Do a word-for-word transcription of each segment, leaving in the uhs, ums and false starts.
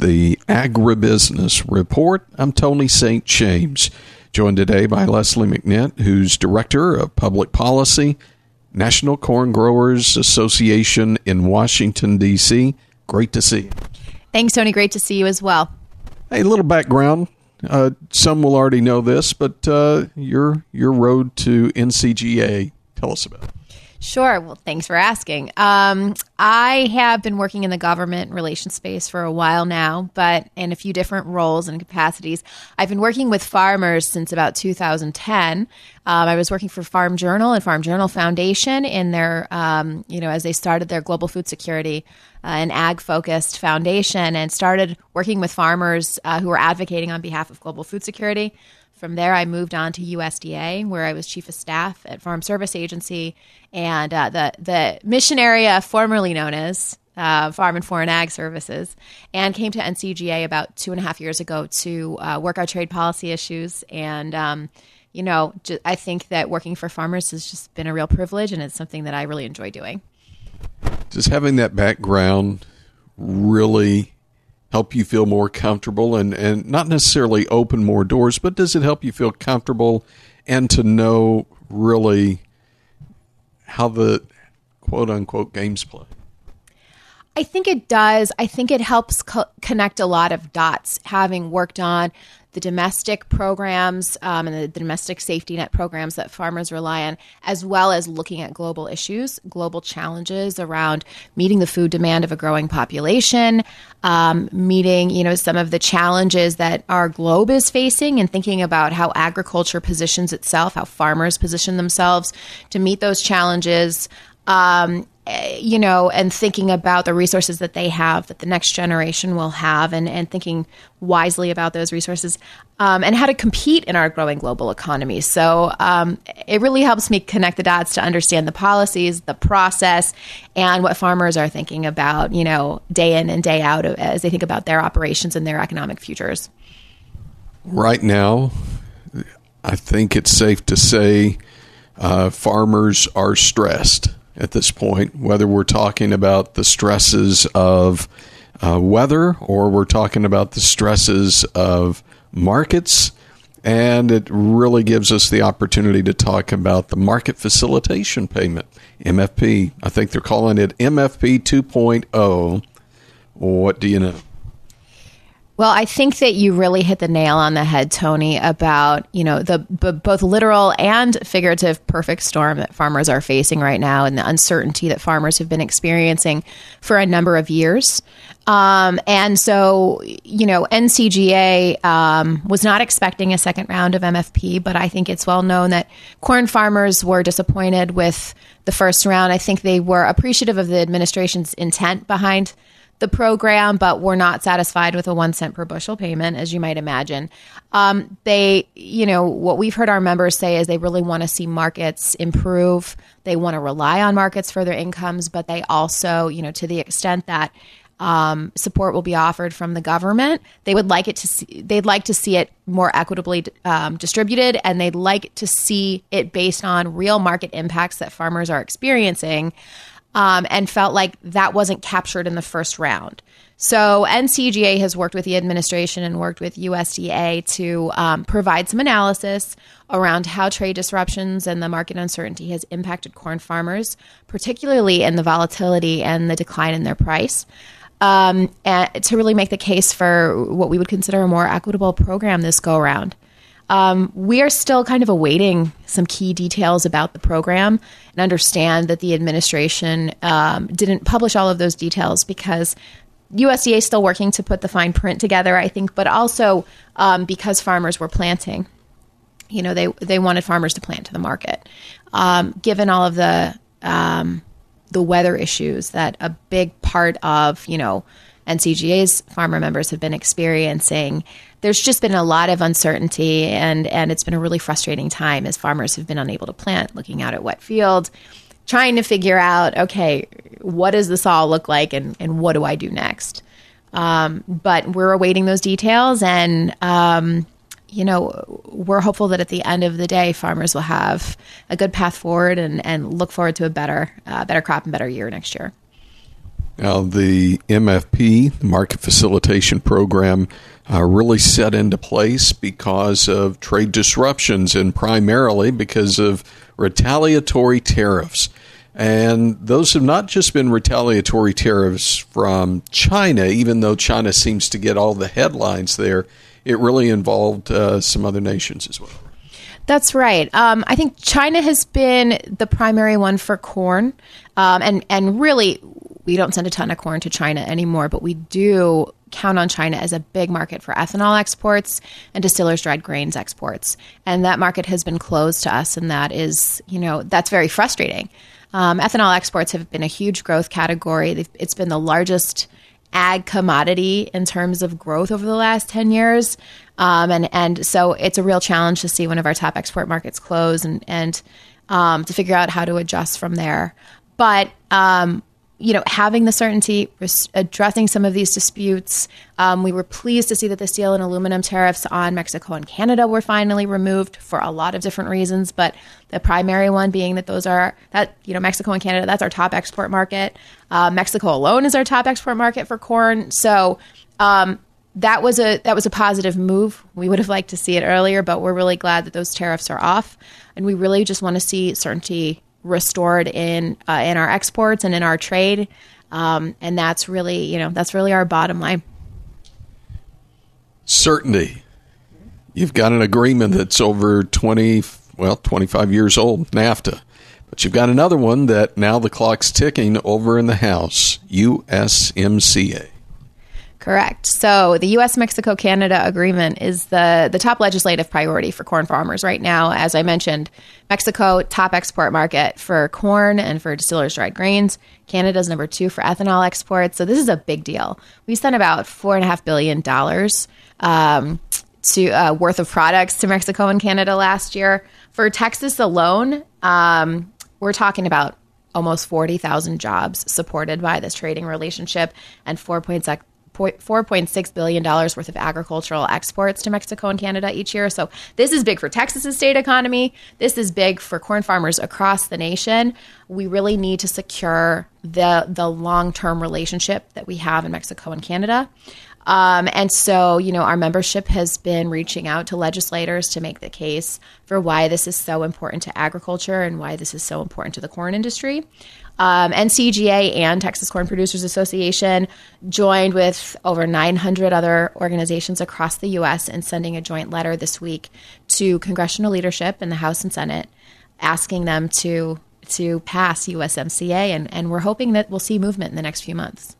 the Agribusiness Report. I'm Tony Saint James, joined today by Leslie McNitt, who's Director of Public Policy, National Corn Growers Association in Washington, D C Great to see you. Thanks, Tony. Great to see you as well. Hey, a little background. Uh, some will already know this, but uh, your your road to N C G A, tell us about it. Sure. Well, thanks for asking. Um, I have been working in the government relations space for a while now, but in a few different roles and capacities. I've been working with farmers since about two thousand ten. Um, I was working for Farm Journal and Farm Journal Foundation in their, um, you know, as they started their global food security uh, and ag-focused foundation, and started working with farmers uh, who were advocating on behalf of global food security. From there, I moved on to U S D A, where I was chief of staff at Farm Service Agency, and uh, the the mission area formerly known as uh, Farm and Foreign Ag Services, and came to N C G A about two and a half years ago to uh, work our trade policy issues. And um, you know, ju- I think that working for farmers has just been a real privilege, and it's something that I really enjoy doing. Does having that background really help you feel more comfortable and, and not necessarily open more doors, but does it help you feel comfortable and to know really how the quote-unquote games play? I think it does. I think it helps co- connect a lot of dots, having worked on the domestic programs um, and the domestic safety net programs that farmers rely on, as well as looking at global issues, global challenges around meeting the food demand of a growing population, um, meeting, you know, some of the challenges that our globe is facing, and thinking about how agriculture positions itself, how farmers position themselves to meet those challenges. Um, you know, and thinking about the resources that they have, that the next generation will have, and, and thinking wisely about those resources, um, and how to compete in our growing global economy. So um, it really helps me connect the dots to understand the policies, the process, and what farmers are thinking about, you know, day in and day out as they think about their operations and their economic futures. Right now, I think it's safe to say uh, farmers are stressed at this point, whether we're talking about the stresses of uh, weather or we're talking about the stresses of markets. And it really gives us the opportunity to talk about the market facilitation payment, M F P. I think they're calling it M F P two point oh. What do you know? Well, I think that you really hit the nail on the head, Tony, about, you know, the b- both literal and figurative perfect storm that farmers are facing right now, and the uncertainty that farmers have been experiencing for a number of years. Um, and so, you know, N C G A um, was not expecting a second round of M F P, but I think it's well known that corn farmers were disappointed with the first round. I think they were appreciative of the administration's intent behind the program, but were not satisfied with a one cent per bushel payment, as you might imagine. Um, they, you know, what we've heard our members say is they really want to see markets improve. They want to rely on markets for their incomes, but they also, you know, to the extent that um, support will be offered from the government, they would like it to see, they'd like to see it more equitably um, distributed, and they'd like to see it based on real market impacts that farmers are experiencing. Um, and felt like that wasn't captured in the first round. So N C G A has worked with the administration and worked with U S D A to um, provide some analysis around how trade disruptions and the market uncertainty has impacted corn farmers, particularly in the volatility and the decline in their price, um, and to really make the case for what we would consider a more equitable program this go around. Um, we are still kind of awaiting some key details about the program, and understand that the administration um, didn't publish all of those details because U S D A is still working to put the fine print together, I think, but also um, because farmers were planting. You know, they they wanted farmers to plant to the market. Um, given all of the um, the weather issues that a big part of, you know, N C G A's farmer members have been experiencing, there's just been a lot of uncertainty, and, and it's been a really frustrating time as farmers have been unable to plant, looking out at wet field, trying to figure out, okay, what does this all look like, and, and what do I do next? Um, but we're awaiting those details, and, um, you know, we're hopeful that at the end of the day, farmers will have a good path forward and, and look forward to a better, uh, better crop and better year next year. Now, the M F P, the Market Facilitation Program, uh, really set into place because of trade disruptions and primarily because of retaliatory tariffs. And those have not just been retaliatory tariffs from China, even though China seems to get all the headlines there. It really involved uh, some other nations as well. That's right. Um, I think China has been the primary one for corn. Um, and, and really, we don't send a ton of corn to China anymore, but we do count on China as a big market for ethanol exports and distillers dried grains exports. And that market has been closed to us, and that is, you know, that's very frustrating. Um, ethanol exports have been a huge growth category. They've, it's been the largest ag commodity in terms of growth over the last ten years. Um, and, and so it's a real challenge to see one of our top export markets close and, and um, to figure out how to adjust from there. But, um, you know, having the certainty, addressing some of these disputes, um, we were pleased to see that the steel and aluminum tariffs on Mexico and Canada were finally removed for a lot of different reasons. But the primary one being that those are, that, you know, Mexico and Canada, that's our top export market. Uh, Mexico alone is our top export market for corn. So um, that was a that was a positive move. We would have liked to see it earlier, but we're really glad that those tariffs are off. And we really just want to see certainty restored in uh, in our exports and in our trade, um, and that's really, you know, that's really our bottom line. Certainty. You've got an agreement that's over twenty, well, twenty-five years old, NAFTA, but you've got another one that now the clock's ticking over in the House, U S M C A. Correct. So the U S Mexico Canada agreement is the, the top legislative priority for corn farmers right now. As I mentioned, Mexico, top export market for corn and for distillers dried grains. Canada's number two for ethanol exports. So this is a big deal. We sent about four and a half billion dollars um, to uh, worth of products to Mexico and Canada last year. For Texas alone, um, we're talking about almost forty thousand jobs supported by this trading relationship and four point six four point six billion dollars worth of agricultural exports to Mexico and Canada each year. So this is big for Texas's state economy. This is big for corn farmers across the nation. We really need to secure the the long-term relationship that we have in Mexico and Canada. Um, and so, you know, our membership has been reaching out to legislators to make the case for why this is so important to agriculture and why this is so important to the corn industry. Um, N C G A and Texas Corn Producers Association joined with over nine hundred other organizations across the U S in sending a joint letter this week to congressional leadership in the House and Senate, asking them to to pass U S M C A, and, and we're hoping that we'll see movement in the next few months.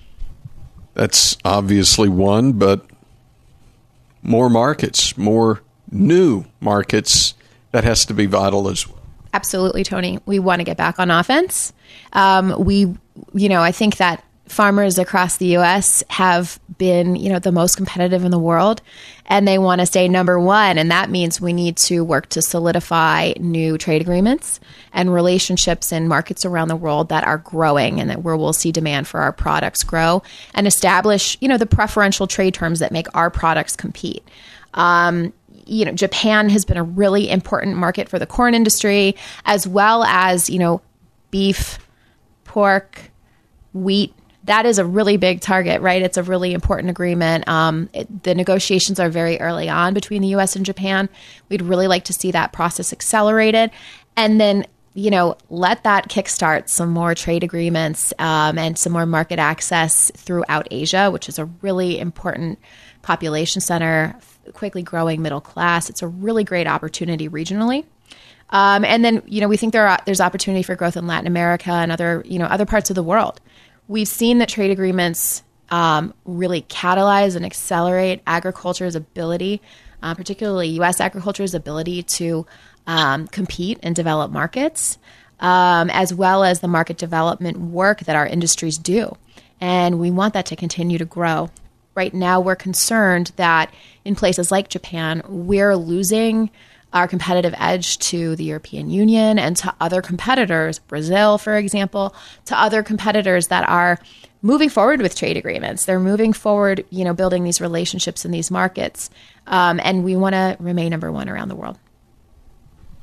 That's obviously one, but more markets, more new markets, that has to be vital as well. Absolutely, Tony. We want to get back on offense. Um, we, you know, I think that farmers across the U S have been, you know, the most competitive in the world, and they want to stay number one. And that means we need to work to solidify new trade agreements and relationships in markets around the world that are growing and that where we'll see demand for our products grow, and establish, you know, the preferential trade terms that make our products compete. Um, You know, Japan has been a really important market for the corn industry, as well as, you know, beef, pork, wheat. That is a really big target, right? It's a really important agreement. Um, it, the negotiations are very early on between the U S and Japan. We'd really like to see that process accelerated. And then, you know, let that kickstart some more trade agreements um, and some more market access throughout Asia, which is a really important population center, quickly growing middle class. It's a really great opportunity regionally. Um, and then, you know, we think there are, there's opportunity for growth in Latin America and other, you know, other parts of the world. We've seen that trade agreements um, really catalyze and accelerate agriculture's ability, uh, particularly U S agriculture's ability to um, compete and develop markets, um, as well as the market development work that our industries do. And we want that to continue to grow. Right now, we're concerned that in places like Japan, we're losing our competitive edge to the European Union and to other competitors, Brazil, for example, to other competitors that are moving forward with trade agreements. They're moving forward, you know, building these relationships in these markets. Um, and we want to remain number one around the world.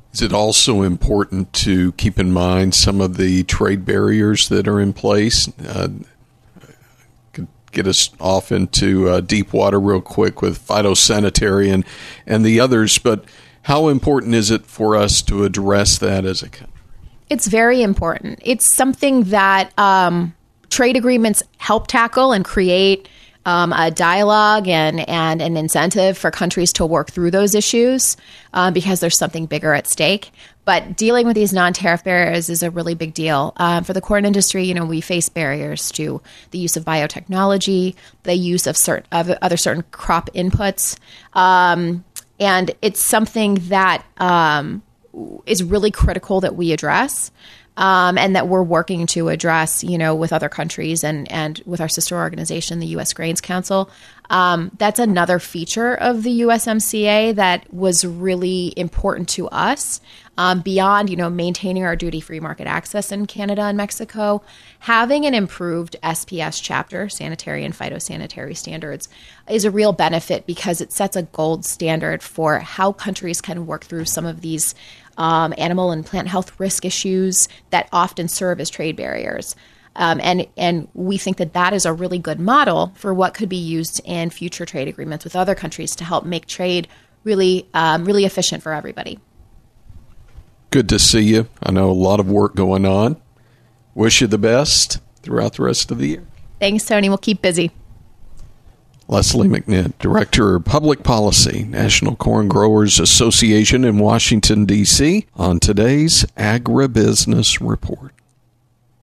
Is it also important to keep in mind some of the trade barriers that are in place? Uh, could get us off into uh, deep water real quick with phytosanitary and, and the others, but how important is it for us to address that as a country? It's very important. It's something that um, trade agreements help tackle and create um, a dialogue and, and an incentive for countries to work through those issues um, because there's something bigger at stake. But dealing with these non-tariff barriers is a really big deal. Um, for the corn industry, you know, we face barriers to the use of biotechnology, the use of, cert- of other certain crop inputs. Um, and it's something that um, is really critical that we address. Um, and that we're working to address, you know, with other countries and, and with our sister organization, the U S Grains Council. Um, that's another feature of the U S M C A that was really important to us. Um, beyond, you know, maintaining our duty-free market access in Canada and Mexico, having an improved S P S chapter, sanitary and phytosanitary standards, is a real benefit because it sets a gold standard for how countries can work through some of these um, animal and plant health risk issues that often serve as trade barriers. Um, and, and we think that that is a really good model for what could be used in future trade agreements with other countries to help make trade really, um, really efficient for everybody. Good to see you. I know a lot of work going on. Wish you the best throughout the rest of the year. Thanks, Tony. We'll keep busy. Leslie McNitt, Director of Public Policy, National Corn Growers Association in Washington, D C, on today's Agribusiness Report.